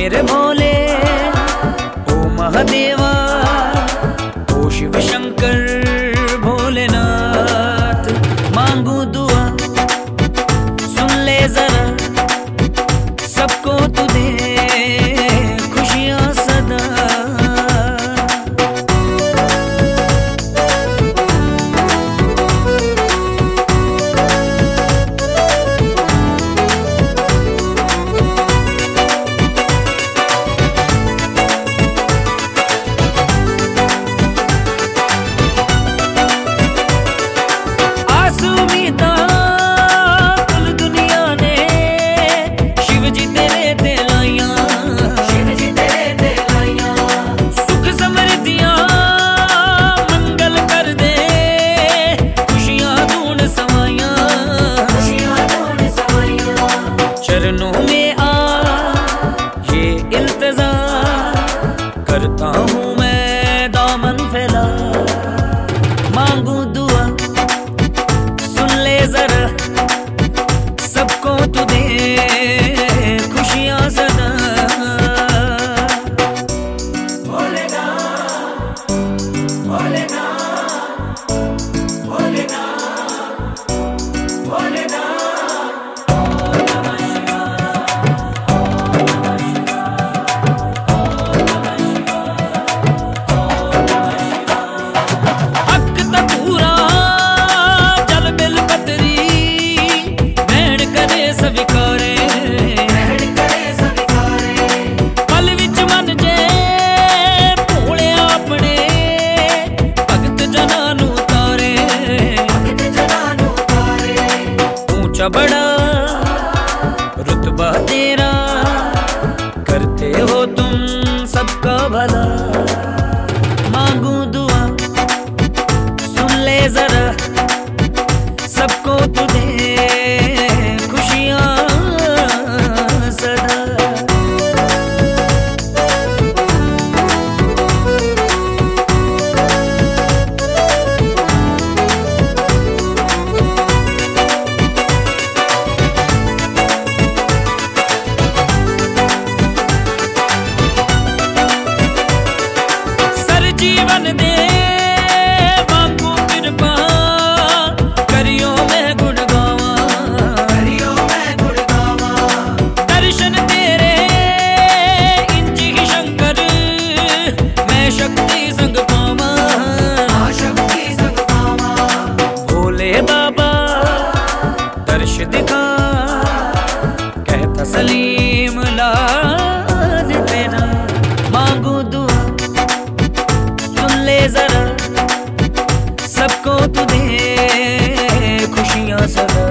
मेरे भोले, ओ महादेवा, ओ शिव शंकर भोलेनाथ। मांगू दुआ सुन ले जरा, सबको तू दे खुशियां सदा। चरणों में आ ये इल्तिजा करता हूँ मैं, दामन फैला। मांगू दुआ सुन ले जरा, सबको तू दे खुशियां सदा। भोलेनाथ भोलेनाथ भोलेनाथ भोलेनाथ। बड़ा रुतबा तेरा, करते हो तुम सबका भला। मांगू दुआ सुन ले जरा, सबको तू दे खुशियां सदा। जीवन दे मांगू कृपा, करियो मैं गुण गावा, करियो मैं गुण गावा। दर्शन तेरे इंजी ही शंकर, मैं शक्ति संग पावा, शक्ति संग पावा। भोले बाबा दर्श दिखा, कहता सलीम लाल तेरा। मांगू दुआ ले जरा, सबको तू दे खुशियां सदा।